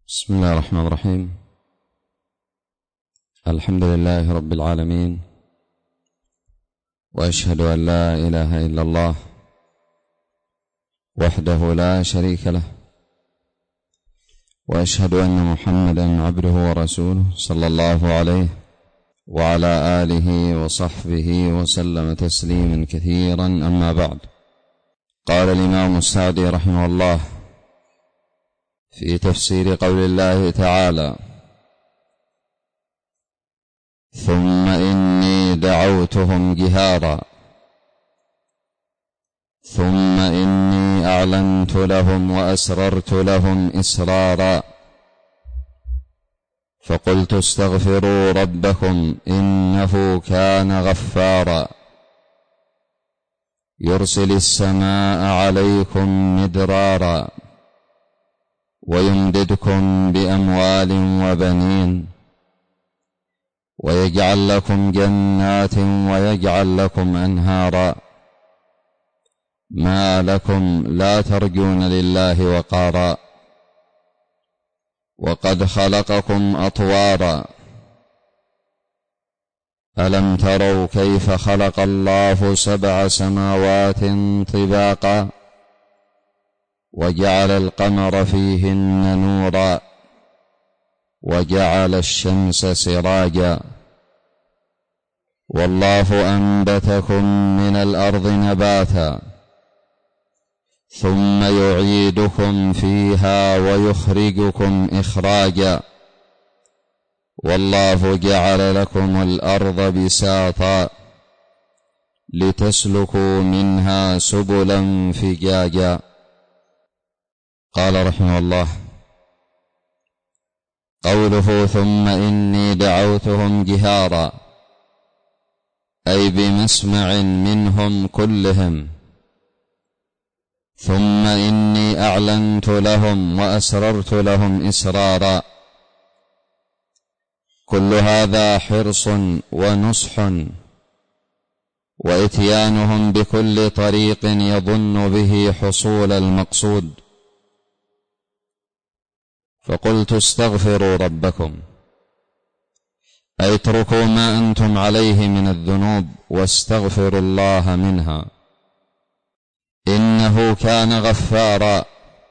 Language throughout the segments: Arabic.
بسم الله الرحمن الرحيم. الحمد لله رب العالمين، وأشهد أن لا إله إلا الله وحده لا شريك له، وأشهد أن محمدا عبده ورسوله صلى الله عليه وعلى آله وصحبه وسلم تسليما كثيرا. أما بعد، قال الإمام السعدي رحمه الله في تفسير قول الله تعالى: ثم إني دعوتهم جهارا ثم إني أعلنت لهم وأسررت لهم إسرارا فقلت استغفروا ربكم إنه كان غفارا يرسل السماء عليكم مدرارا ويمددكم بأموال وبنين ويجعل لكم جنات ويجعل لكم أنهارا ما لكم لا ترجون لله وقارا وقد خلقكم أطوارا ألم تروا كيف خلق الله 7 سماوات طباقا وجعل القمر فيهن نورا وجعل الشمس سراجا والله أنبتكم من الأرض نباتا ثم يعيدكم فيها ويخرجكم إخراجا والله جعل لكم الأرض بساطا لتسلكوا منها سبلا فجاجا. قال رحمه الله: قوله ثم إني دعوتهم جهارا أي بمسمع منهم كلهم، ثم إني أعلنت لهم وأسررت لهم إسرارا. كل هذا حرص ونصح وإتيانهم بكل طريق يظن به حصول المقصود. فقلت استغفروا ربكم أي اتركوا ما أنتم عليه من الذنوب واستغفروا الله منها إنه كان غفارا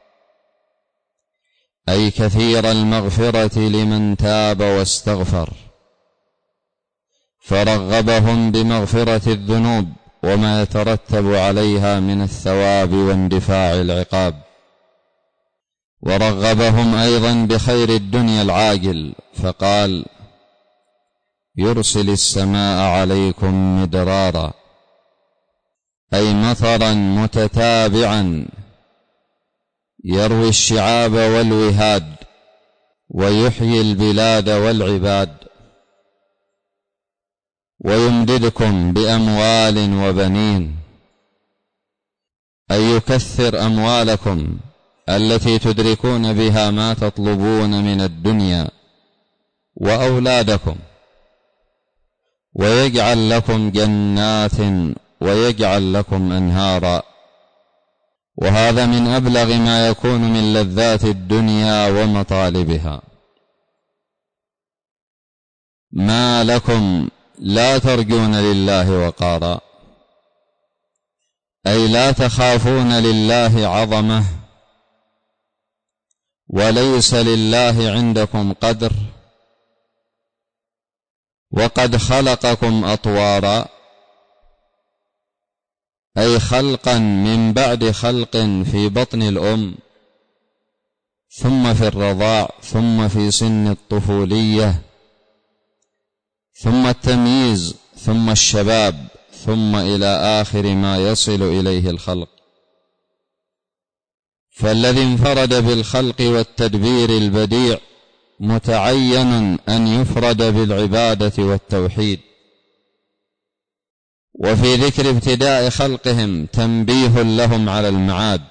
أي كثير المغفرة لمن تاب واستغفر، فرغبهم بمغفرة الذنوب وما يترتب عليها من الثواب واندفاع العقاب، ورغبهم أيضا بخير الدنيا العاجل فقال: يرسل السماء عليكم مدرارا أي مطرا متتابعا يروي الشعاب والوهاد ويحيي البلاد والعباد، ويمددكم بأموال وبنين أي يكثر أموالكم التي تدركون بها ما تطلبون من الدنيا وأولادكم، ويجعل لكم جنات ويجعل لكم أنهارا. وهذا من أبلغ ما يكون من لذات الدنيا ومطالبها. ما لكم لا ترجون لله وقارا أي لا تخافون لله عظمة وليس لله عندكم قدر، وقد خلقكم أطوارا أي خلقا من بعد خلق في بطن الأم، ثم في الرضاع، ثم في سن الطفولية، ثم التمييز، ثم الشباب، ثم إلى آخر ما يصل إليه الخلق. فالذي انفرد بالخلق والتدبير البديع متعين أن يفرد بالعبادة والتوحيد. وفي ذكر ابتداء خلقهم تنبيه لهم على المعاد،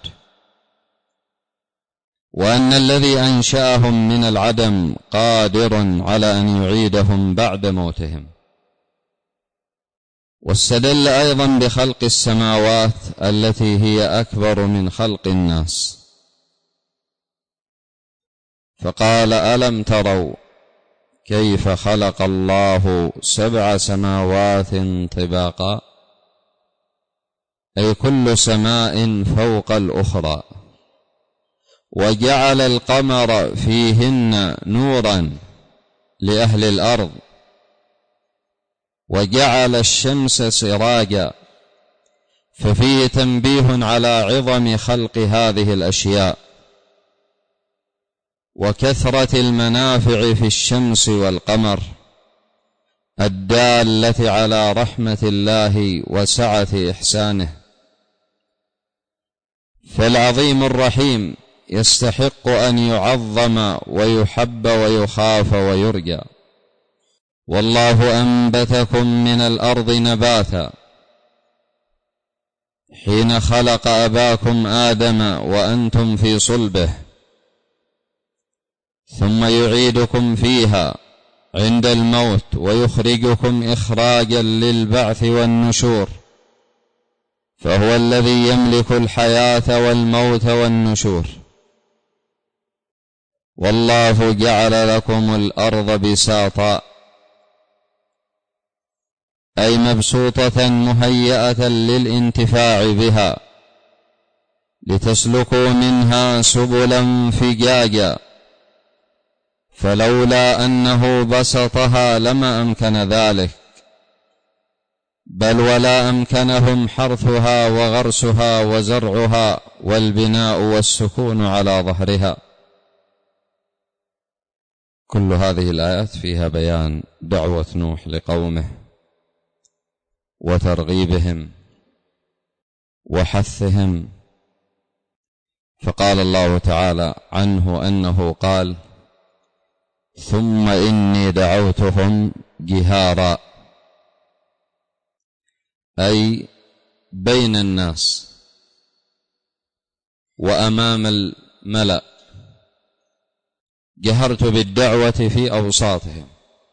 وأن الذي أنشأهم من العدم قادر على أن يعيدهم بعد موتهم. واستدل أيضا بخلق السماوات التي هي أكبر من خلق الناس، فقال: ألم تروا كيف خلق الله 7 سماوات طباقا، أي كل سماء فوق الأخرى، وجعل القمر فيهن نورا لأهل الأرض، وجعل الشمس سراجا، ففيه تنبيه على عظم خلق هذه الأشياء وكثرة المنافع في الشمس والقمر الدالة على رحمة الله وسعة إحسانه. فالعظيم الرحيم يستحق أن يعظم ويحب ويخاف ويرجى. والله أنبتكم من الأرض نباتا حين خلق أباكم آدم وأنتم في صلبه، ثم يعيدكم فيها عند الموت ويخرجكم إخراجا للبعث والنشور، فهو الذي يملك الحياة والموت والنشور. والله جعل لكم الأرض بساطا، أي مبسوطة مهيئة للانتفاع بها، لتسلكوا منها سبلا فجاجا، فلولا أنه بسطها لما أمكن ذلك، بل ولا أمكنهم حرثها وغرسها وزرعها والبناء والسكون على ظهرها. كل هذه الآيات فيها بيان دعوة نوح لقومه وترغيبهم وحثهم. فقال الله تعالى عنه أنه قال: ثم إني دعوتهم جهارا، أي بين الناس وأمام الملأ، جهرت بالدعوة في أوساطهم.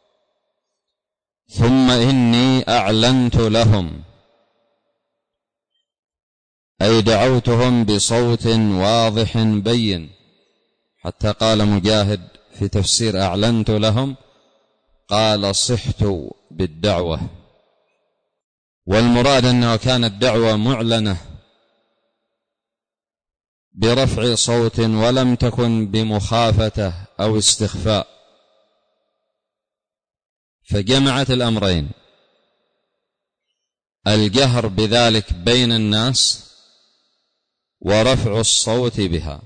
ثم إني أعلنت لهم، أي دعوتهم بصوت واضح بين، حتى قال مجاهد في تفسير أعلنت لهم قال: صحت بالدعوة. والمراد أنه كانت دعوة معلنة برفع صوت، ولم تكن بمخافة أو استخفاء، فجمعت الأمرين: الجهر بذلك بين الناس ورفع الصوت بها.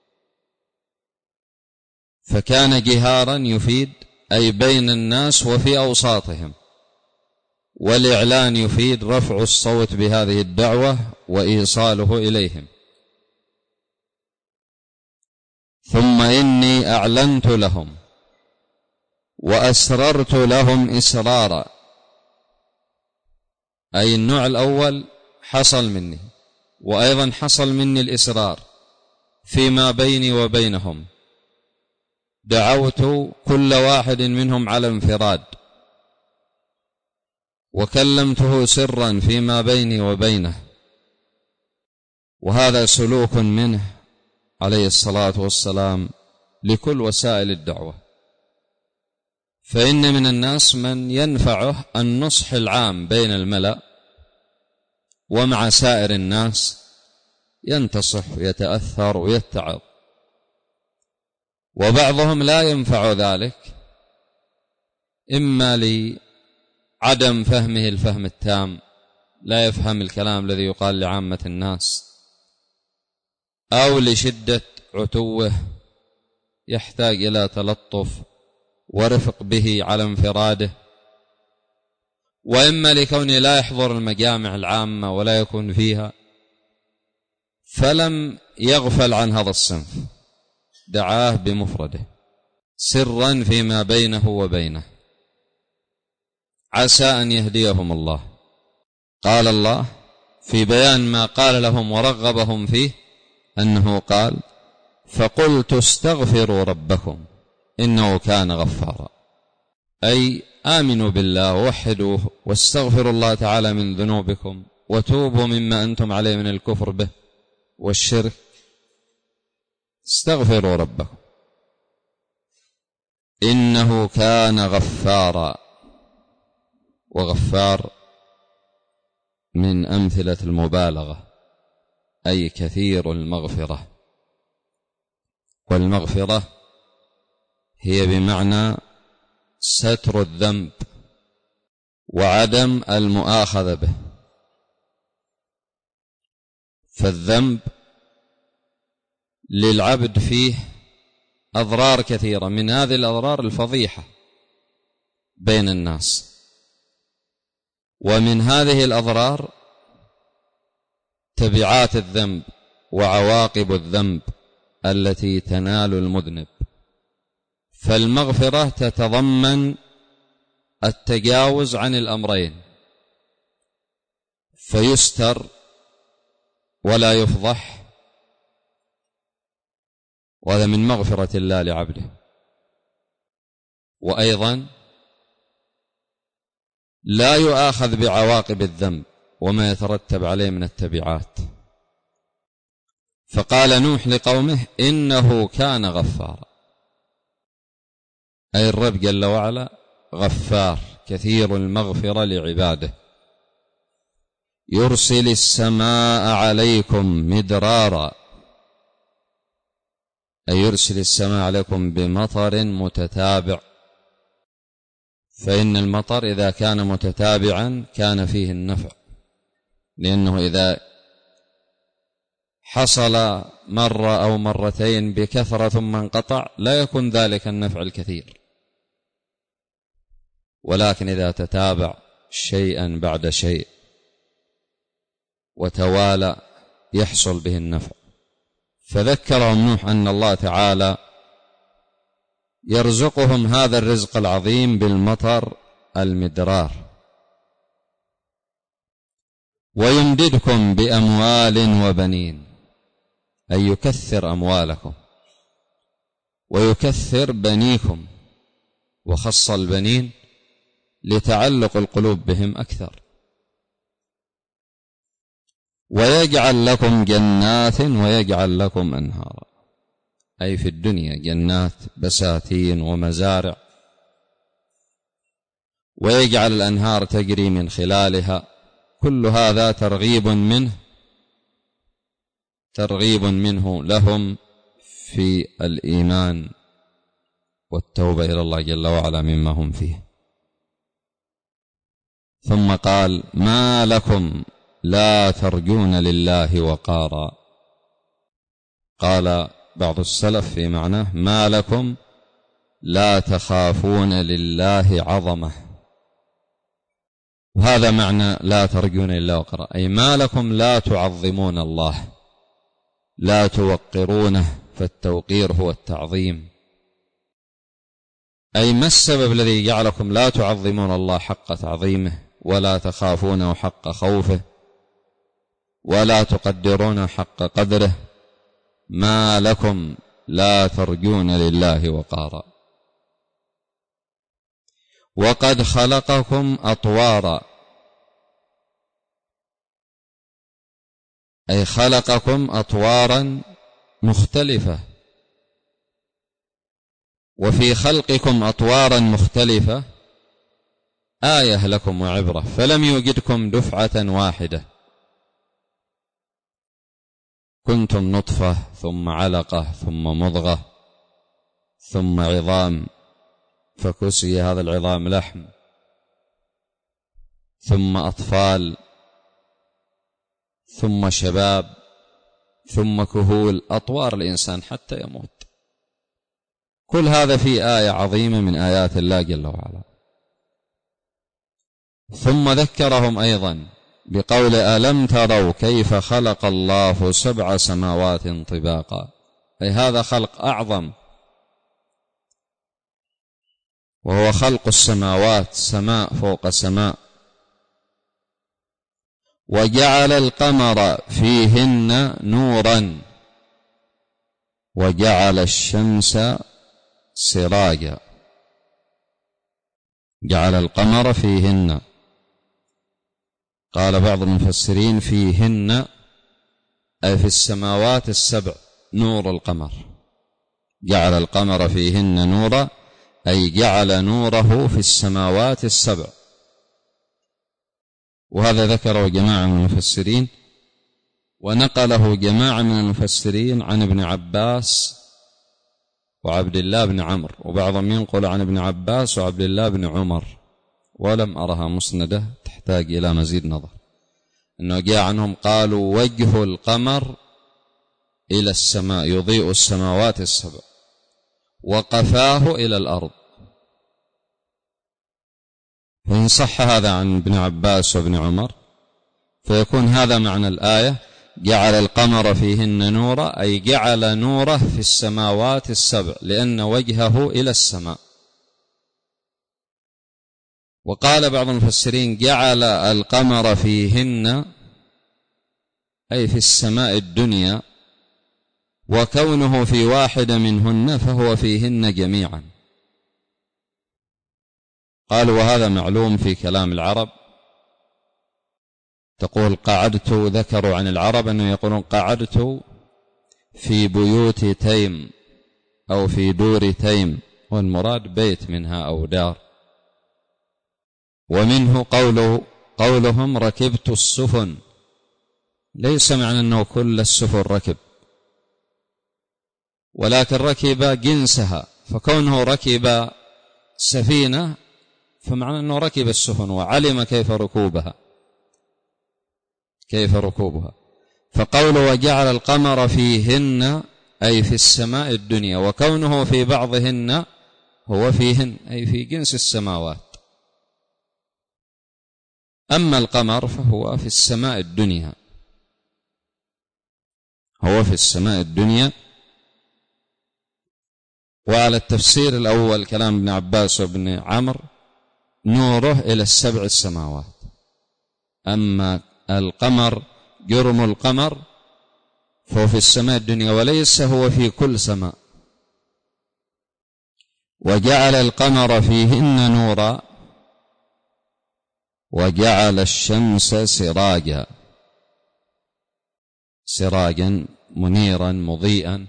فكان جهارا يفيد أي بين الناس وفي أوساطهم، والإعلان يفيد رفع الصوت بهذه الدعوة وإيصاله إليهم. ثم إني أعلنت لهم وأسررت لهم إسرارا، أي النوع الأول حصل مني، وأيضا حصل مني الإسرار فيما بيني وبينهم. دعوت كل واحد منهم على انفراد، وكلمته سرا فيما بيني وبينه. وهذا سلوك منه عليه الصلاة والسلام لكل وسائل الدعوة. فإن من الناس من ينفعه النصح العام بين الملأ ومع سائر الناس، ينتصح ويتأثر ويتعظ. وبعضهم لا ينفع ذلك، إما لعدم فهمه الفهم التام، لا يفهم الكلام الذي يقال لعامة الناس، أو لشدة عتوه يحتاج إلى تلطف ورفق به على انفراده، وإما لكونه لا يحضر المجامع العامة ولا يكون فيها، فلم يغفل عن هذا الصنف، دعاه بمفرده سرا فيما بينه وبينه، عسى أن يهديهم الله. قال الله في بيان ما قال لهم ورغبهم فيه أنه قال: فقلت استغفروا ربكم إنه كان غفارا، أي آمنوا بالله ووحدوه واستغفروا الله تعالى من ذنوبكم وتوبوا مما أنتم عليه من الكفر به والشرك. استغفروا ربكم. إنه كان غفارا. وغفار من أمثلة المبالغة، أي كثير المغفرة، والمغفرة هي بمعنى ستر الذنب وعدم المؤاخذة به. فالذنب للعبد فيه أضرار كثيرة، من هذه الأضرار الفضيحة بين الناس، ومن هذه الأضرار تبعات الذنب وعواقب الذنب التي تنال المذنب. فالمغفرة تتضمن التجاوز عن الأمرين، فيستر ولا يفضح، وهذا من مغفرة الله لعبده. وأيضا لا يؤاخذ بعواقب الذنب وما يترتب عليه من التبعات. فقال نوح لقومه إنه كان غفارا، أي الرب جل وعلا غفار كثير المغفرة لعباده، يرسل السماء عليكم مدرارا، أي يرسل السماء عليكم بمطر متتابع. فإن المطر إذا كان متتابعا كان فيه النفع، لأنه إذا حصل مرة أو مرتين بكثرة ثم انقطع لا يكون ذلك النفع الكثير، ولكن إذا تتابع شيئا بعد شيء وتوالى يحصل به النفع. فذكرهم نوح أن الله تعالى يرزقهم هذا الرزق العظيم بالمطر المدرار، ويمددكم بأموال وبنين، أي يكثر أموالكم ويكثر بنيكم، وخص البنين لتعلق القلوب بهم أكثر. ويجعل لكم جنات ويجعل لكم أنهارا، أي في الدنيا جنات بساتين ومزارع، ويجعل الأنهار تجري من خلالها. كل هذا ترغيب منه لهم في الإيمان والتوبة إلى الله جل وعلا مما هم فيه. ثم قال ما لكم لا ترجون لله وقارا. قال بعض السلف في معناه ما لكم لا تخافون لله عظمة، وهذا معنى لا ترجون لله وقارا، أي ما لكم لا تعظمون الله، لا توقرونه، فالتوقير هو التعظيم. أي ما السبب الذي جعلكم لا تعظمون الله حق تعظيمه، ولا تخافونه حق خوفه، ولا تقدرونه حق قدره؟ ما لكم لا ترجون لله وقارا. وقد خلقكم أطوارا، أي خلقكم أطوارا مختلفة، وفي خلقكم أطوارا مختلفة آية لكم وعبرة، فلم يوجدكم دفعة واحدة، كنتم نطفة ثم علقة ثم مضغة ثم عظام فكسي هذا العظام لحم، ثم أطفال ثم شباب ثم كهول، أطوار الإنسان حتى يموت. كل هذا في آية عظيمة من آيات الله جل وعلا. ثم ذكرهم أيضا بقول ألم تروا كيف خلق الله 7 سماوات طباقا، أي هذا خلق أعظم، وهو خلق السماوات، سماء فوق سماء. وجعل القمر فيهن نورا وجعل الشمس سراجا. جعل القمر فيهن، قال بعض المفسرين فيهن أي في السماوات 7 نور القمر، جعل القمر فيهن نورا أي جعل نوره في السماوات السبع. وهذا ذكره جماعة من المفسرين، ونقله جماعة من المفسرين عن ابن عباس وعبد الله بن عمرو، وبعضهم ينقل عن ابن عباس وعبد الله بن عمر، ولم أرها مسندة، تحتاج إلى مزيد نظر. أنه جاء عنهم قالوا وجه القمر إلى السماء يضيء السماوات السبع وقفاه إلى الأرض. فإن صح هذا عن ابن عباس وابن عمر فيكون هذا معنى الآية: جعل القمر فيهن نورا، أي جعل نوره في السماوات السبع، لأن وجهه إلى السماء. وقال بعض المفسرين: جعل القمر فيهن أي في السماء الدنيا، وكونه في واحدة منهن فهو فيهن جميعا. قالوا وهذا معلوم في كلام العرب. تقول قعدت، ذكروا عن العرب أنه يقولون قعدت في بيوت تيم أو في دور تيم، والمراد بيت منها أو دار. ومنه قولهم ركبت السفن، ليس معنى أنه كل السفن ركب، ولكن ركب جنسها، فكونه ركب سفينة فمعنى أنه ركب السفن وعلم كيف ركوبها. فقوله وجعل القمر فيهن أي في السماء الدنيا، وكونه في بعضهن هو فيهن أي في جنس السماوات. أما القمر فهو في السماء الدنيا، هو في السماء الدنيا. وعلى التفسير الأول كلام ابن عباس وابن عمرو نوره إلى السبع السماوات. أما القمر جرم القمر فهو في السماء الدنيا وليس هو في كل سماء. وجعل القمر فيهن نورا وجعل الشمس سراجا منيرا مضيئا.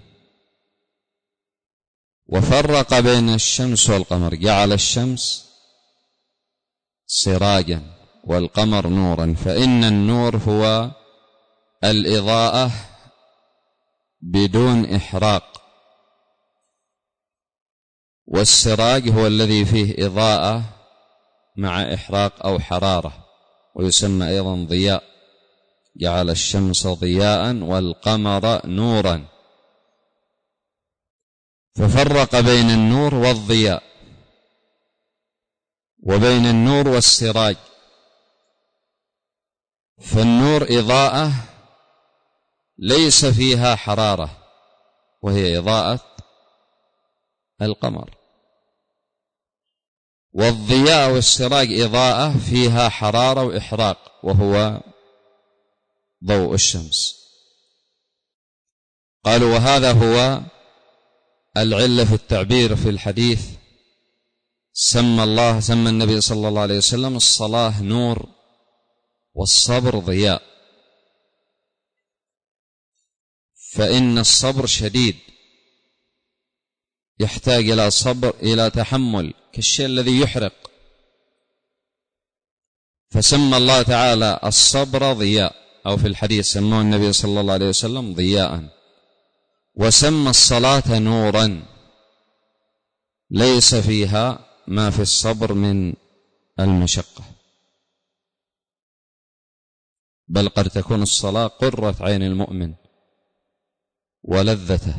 وفرق بين الشمس والقمر، جعل الشمس سراجا والقمر نورا، فإن النور هو الإضاءة بدون إحراق، والسراج هو الذي فيه إضاءة مع إحراق أو حرارة، ويسمى أيضا ضياء. جعل الشمس ضياء والقمر نورا، ففرق بين النور والضياء وبين النور والسراج. فالنور إضاءة ليس فيها حرارة، وهي إضاءة القمر، والضياء والسراج إضاءة فيها حرارة وإحراق، وهو ضوء الشمس. قالوا وهذا هو العلة في التعبير في الحديث. سمى النبي صلى الله عليه وسلم الصلاة نور والصبر ضياء، فإن الصبر شديد يحتاج إلى صبر، إلى تحمل، كالشيء الذي يحرق. فسمى الله تعالى الصبر ضياء، أو في الحديث سماه النبي صلى الله عليه وسلم ضياء. وسمى الصلاة نورا ليس فيها ما في الصبر من المشقة، بل قد تكون الصلاة قرة عين المؤمن ولذته.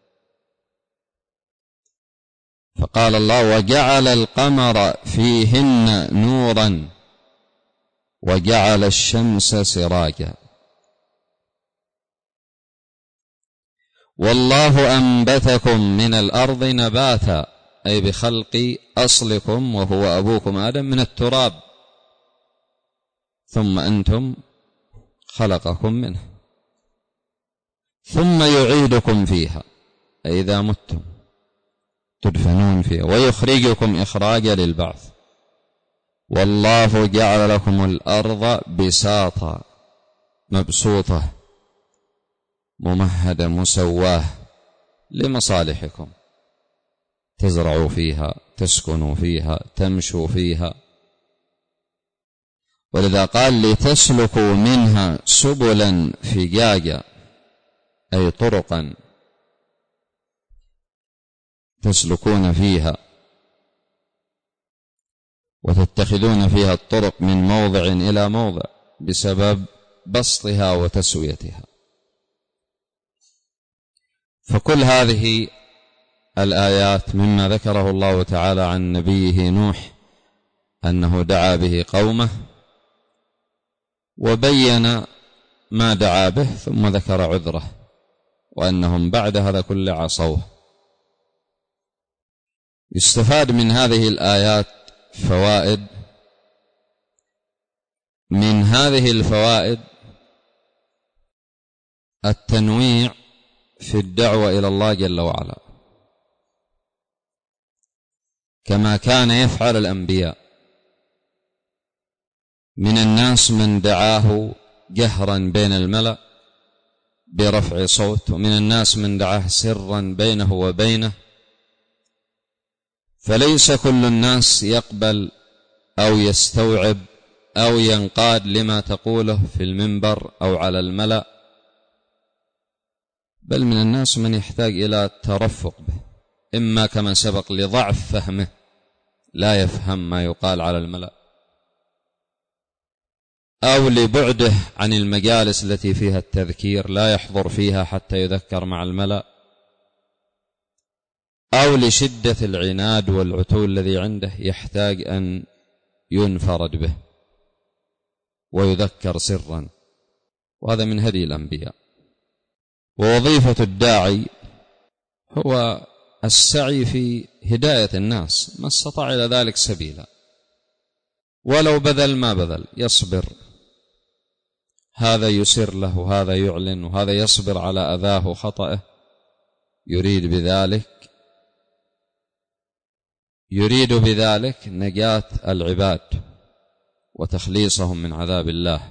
فقال الله وجعل القمر فيهن نورا وجعل الشمس سراجا. والله أنبتكم من الأرض نباتا، أي بخلق أصلكم وهو أبوكم آدم من التراب، ثم أنتم خلقكم منه، ثم يعيدكم فيها، أي إذا متم تدفنون فيها، ويخرجكم إخراجا للبعث. والله جعل لكم الأرض بساطا، مبسوطة ممهدة مسواه لمصالحكم، تزرعوا فيها، تسكنوا فيها، تمشوا فيها. ولذا قال لتسلكوا منها سبلا فجاجا، أي طرقا تسلكون فيها وتتخذون فيها الطرق من موضع إلى موضع بسبب بسطها وتسويتها. فكل هذه الآيات مما ذكره الله تعالى عن نبيه نوح أنه دعا به قومه وبين ما دعا به، ثم ذكر عذره وأنهم بعد هذا كله عصوه. يستفاد من هذه الآيات فوائد. من هذه الفوائد التنويع في الدعوة إلى الله جل وعلا، كما كان يفعل الأنبياء. من الناس من دعاه جهرا بين الملأ برفع صوت، ومن الناس من دعاه سرا بينه وبينه. فليس كل الناس يقبل أو يستوعب أو ينقاد لما تقوله في المنبر أو على الملأ، بل من الناس من يحتاج إلى الترفق به، إما كما سبق لضعف فهمه لا يفهم ما يقال على الملأ، أو لبعده عن المجالس التي فيها التذكير لا يحضر فيها حتى يذكر مع الملأ، أو لشدة العناد والعتو الذي عنده يحتاج أن ينفرد به ويذكر سرا. وهذا من هدي الأنبياء. ووظيفة الداعي هو السعي في هداية الناس ما استطاع إلى ذلك سبيلا، ولو بذل ما بذل، يصبر، هذا يسر له وهذا يعلن وهذا يصبر على أذاه وخطأه، يريد بذلك نجاة العباد وتخليصهم من عذاب الله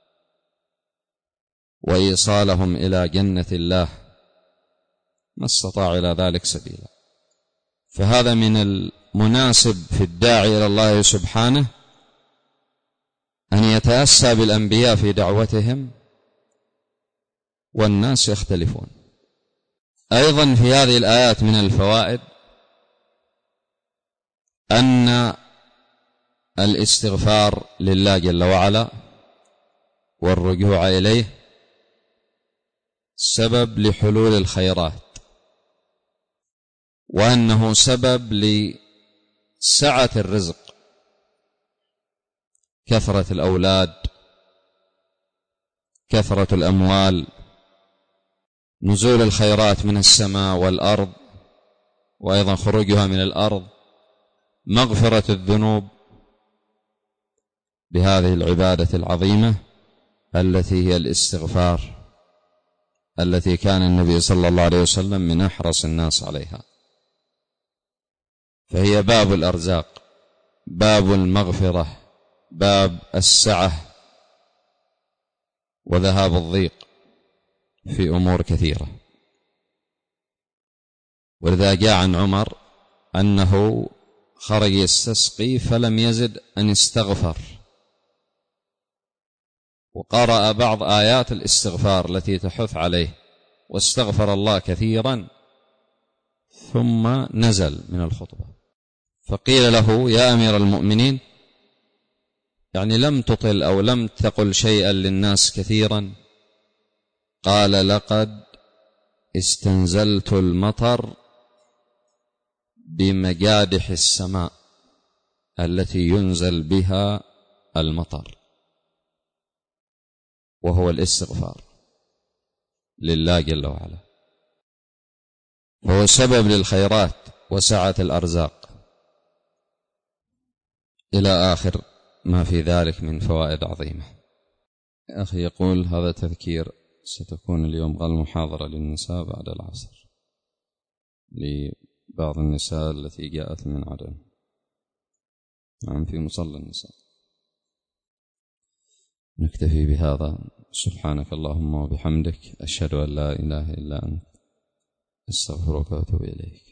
وإيصالهم إلى جنة الله، ما استطاع إلى ذلك سبيلا. فهذا من المناسب في الداعي إلى الله سبحانه أن يتأسى بالأنبياء في دعوتهم، والناس يختلفون. أيضا في هذه الآيات من الفوائد أن الاستغفار لله جل وعلا والرجوع إليه سبب لحلول الخيرات، وأنه سبب لسعة الرزق، كثرة الأولاد، كثرة الأموال، نزول الخيرات من السماء والأرض، وأيضا خروجها من الأرض، مغفرة الذنوب بهذه العبادة العظيمة التي هي الاستغفار، التي كان النبي صلى الله عليه وسلم من أحرص الناس عليها. فهي باب الأرزاق، باب المغفرة، باب السعة وذهاب الضيق في أمور كثيرة. ولذا جاء عن عمر أنه خرج يستسقي فلم يزد أن استغفر، وقرأ بعض آيات الاستغفار التي تحث عليه، واستغفر الله كثيرا، ثم نزل من الخطبة فقيل له يا أمير المؤمنين، يعني لم تطل أو لم تقل شيئا للناس كثيرا؟ قال لقد استنزلت المطر بمجادح السماء التي ينزل بها المطر، وهو الاستغفار لله جل وعلا، وهو سبب للخيرات وسعة الأرزاق إلى آخر ما في ذلك من فوائد عظيمة. أخي يقول هذا تذكير، ستكون اليوم قال محاضرة للنساء بعد العصر لبعض النساء التي جاءت من عدن، نعم، في مصلى النساء. نكتفي بهذا. سبحانك اللهم وبحمدك، أشهد أن لا إله إلا أنت، أستغفرك وأتوب إليك.